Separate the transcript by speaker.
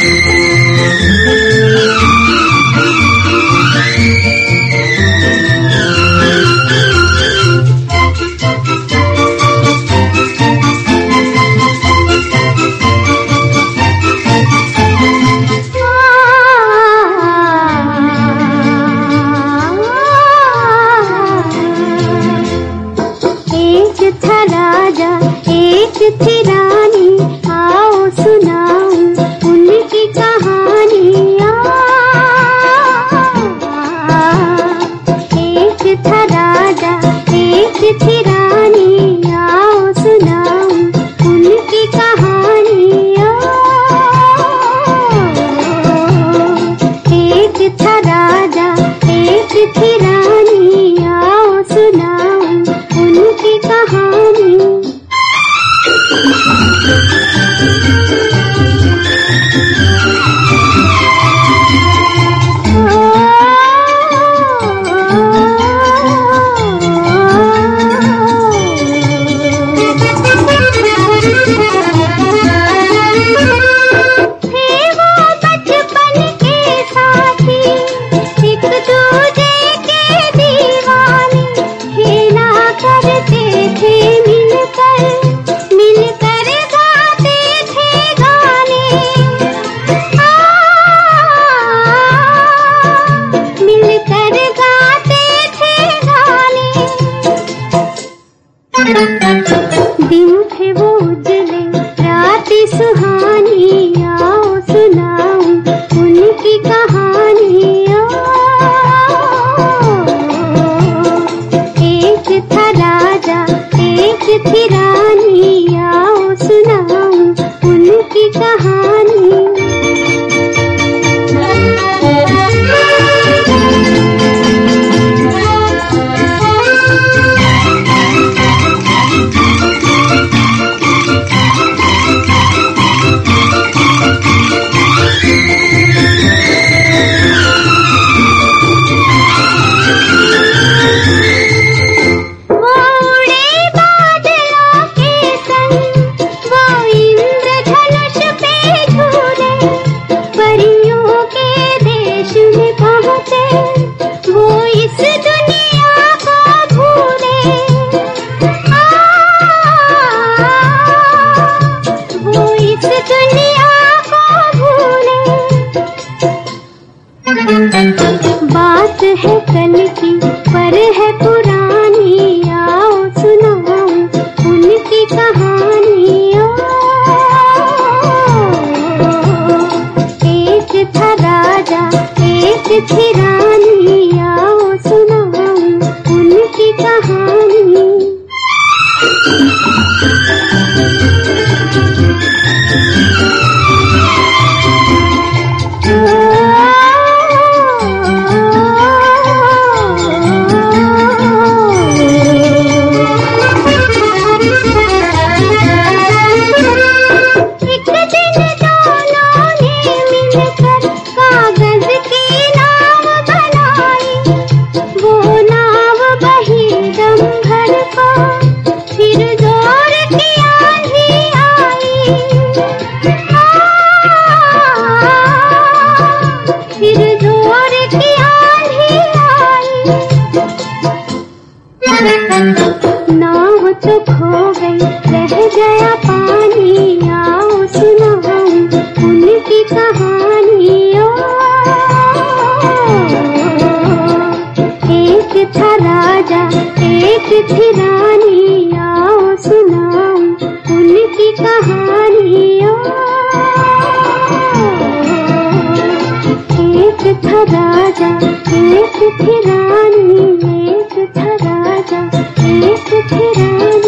Speaker 1: थी रानी, आओ सुनाऊं उनकी कहानी। एक था राजा, एक थी रानी, आओ सुनाऊं उनकी कहानी। एक था राजा, एक थी रानी, आओ सुनाऊं उनकी कहानी। दिन थे वो उजले, रातें सुहानी, आओ सुनाऊं उनकी कहानी। एक था राजा, एक थी रानी, आओ सुनाऊं उनकी कहानी। बात है कल की पर है पुरानी, आओ सुनाऊं उनकी कहानी। एक था राजा, एक थी रानी, आओ सुनाऊं उनकी कहानी। नाव तो खो गई, रह गया पानी, आओ सुनाऊं उनकी कहानी। एक था राजा, एक थी रानी, आओ सुनाऊं उनकी कहानी। एक था राजा, एक थी रानी, एक था राजा, एक थी रानी।